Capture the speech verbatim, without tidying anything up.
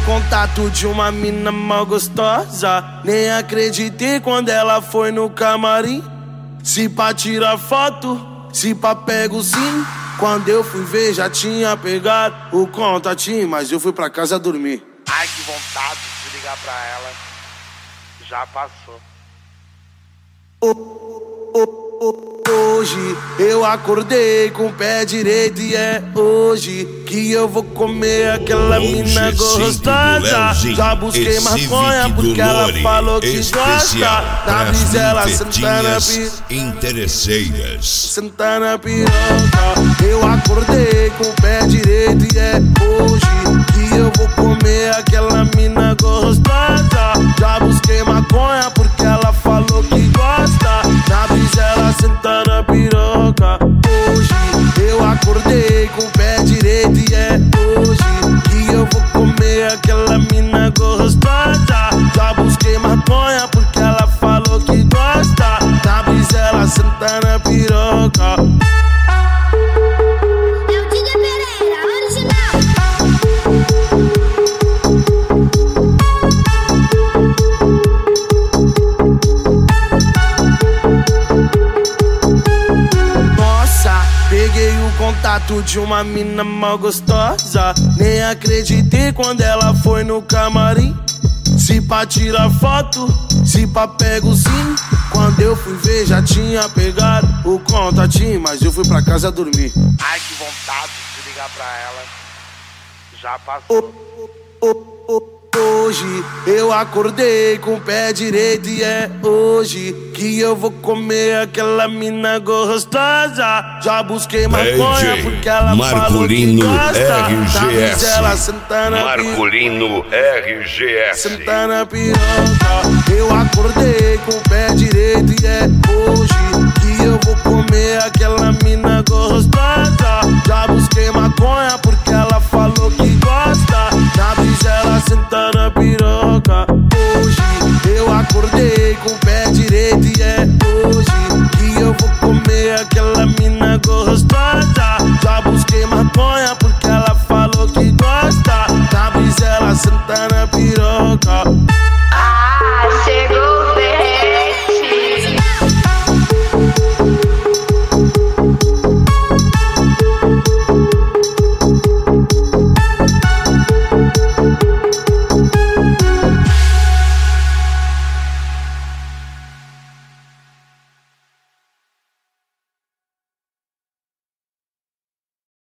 contato de uma mina mal gostosa. Nem acreditei quando ela foi no camarim. Se pá tirar foto, se pá pego sim. Quando eu fui ver já tinha pegado o contatinho, mas eu fui pra casa dormir. Ai, que vontade de ligar pra ela. Já passou. Oh, oh, oh. Hoje eu acordei com o pé direito e é hoje que eu vou comer aquela hoje mina gostosa. Já busquei maconha porque ela falou que gosta. Na brisa ela senta na piroca, interesseiras. senta na piroca. Eu acordei com o pé direito e é hoje que eu vou comer aquela mina gostosa. Já busquei maconha porque ela falou que gosta. Na brisa ela senta na piroca. Hoje eu acordei com o pé direito e é hoje que eu vou comer aquela mina gostosa. Já busquei maconha porque ela falou que gosta. Na brisa ela senta na piroca. É o Dinho Pereira, original. Peguei o contato de uma mina mal gostosa. Nem acreditei quando ela foi no camarim. Se pá tirar foto, se pá pego sim. Quando eu fui ver já tinha pegado o contatinho, mas eu fui pra casa dormir. Ai, que vontade de ligar pra ela. Já passou. Oh, oh, oh. Hoje eu acordei com o pé direito e é hoje que eu vou comer aquela mina gostosa. Já busquei maconha porque ela falou que gosta. R G S. Ela senta na Marculino R G S. Senta na piroca. Eu acordei com o pé direito e é hoje que eu vou comer aquela mina gostosa. Já busquei maconha